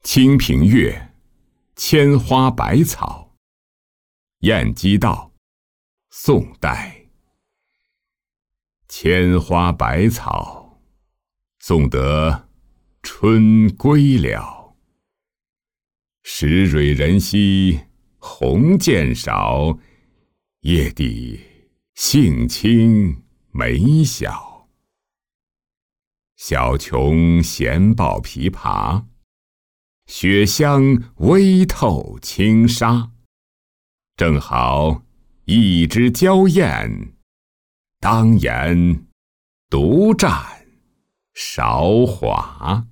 清平乐，千花百草。晏几道，宋代。千花百草，送得春归了。时蕊人稀，红渐少，叶底性轻梅小。小琼闲抱琵琶，雪香微透轻纱。正好一枝娇艳，当言独占韶华。